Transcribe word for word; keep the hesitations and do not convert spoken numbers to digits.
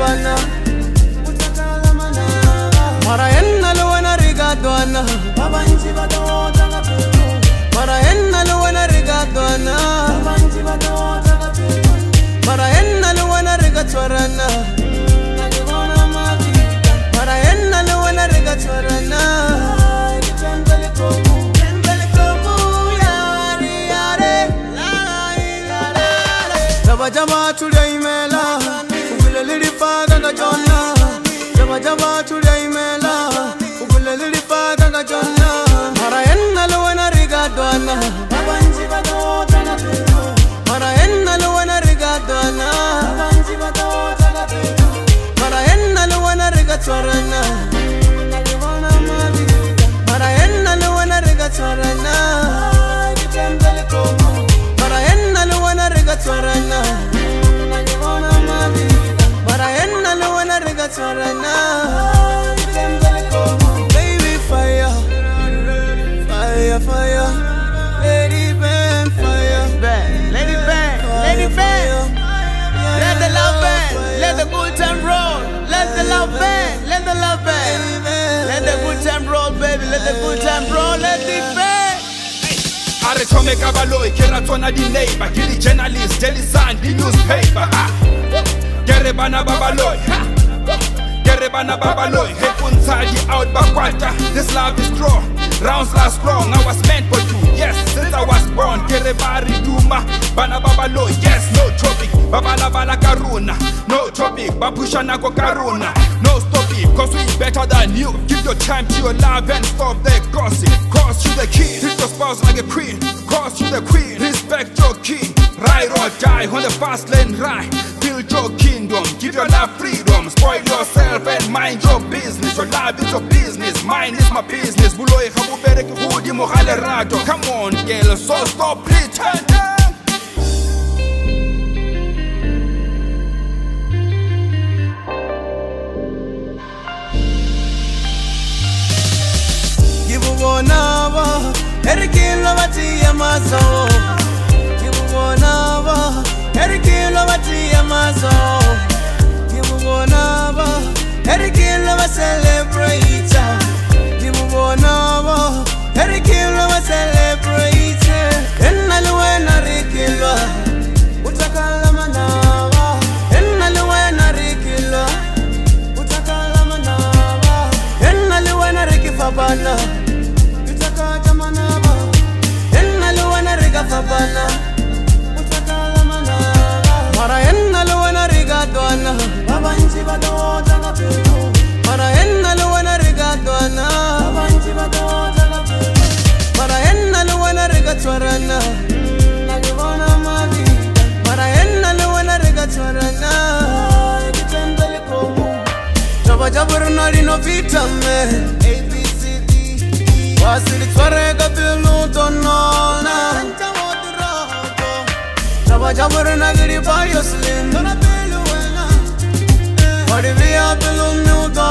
fabana mara enna lo wana rigadwana babanji badota kapelo mara enna lo wana rigadwana babanji badota kapelo mara enna lo wana rigatwarana nalibona mavita mara enna lo wana rigatwarana kitembele komu kitembele komu yare yare Jaba jaba tulia imela Ugule lilifaga nga jona Jaba jaba tulia imela Ugule lilifaga nga jona Mara enna luwana rigadwana Babanji badota na pelo Mara enna luwana rigadwana Babanji badota na pelo Mara enna luwana rigatwarana Nalibona mavita Mara enna luwana rigatwarana Kitembele komo Mara enna luwana rigatwarana Nalibona mavita Mara enna luwana rigatwarana Kitembele komo Baby fire Fire, fire Lady burn fire Let it burn, let it burn. Let the love burn, let the good time roll. Let the love burn, let the love burn. Let the good time roll, baby, let the good time roll, let it burn. Are chome kabaloy, kera tona di neighbor, kiri journalist, daily sun, di newspaper. Kere bana babaloy, kere bana babaloy. Hepunsa di out bakwata, this love is strong. Rounds last strong, I was meant for you. Yes, since I was born, kere bari duma, bana babaloy. Yes, no tropic, babala bala karuna. No tropic, babusha nako karuna. No stop it, cause we better than you. Give your time to your love and stop the gossip. Cross you the king, treat your spouse like a queen. Cross you the queen, respect your king. Ride or die on the fast lane ride. Build your kingdom, give your love freedom. Spoil yourself and mind your business. Your love is your business, mine is my business. Buloy habubere kihudi mohale rato. Come on girl, so stop pretending. Gibubonaba, erikilo batiya maso. Gibubonaba, erikilo batiya maso. Gibubonaba, erikilo ba celebrate. Gibubonaba, erikilo ba celebrate. Enna luwena rikilo, utakala manaba. Enna luwena rikilo, utakala manaba. Enna luwena rikifabana. Fabana utakala manaba mara enna luwana rigadwana babanji badota na pelo mara enna luwana rigadwana babanji badota na pelo mara enna luwana rigatwarana nalibona mavita mara enna luwana rigatwarana kitembele komu Jaba jaburna lino vitame A B C D wasili twarega bilu donona Jaba jaburna giri bayo slim Dona bilu wena Wadi via bilu new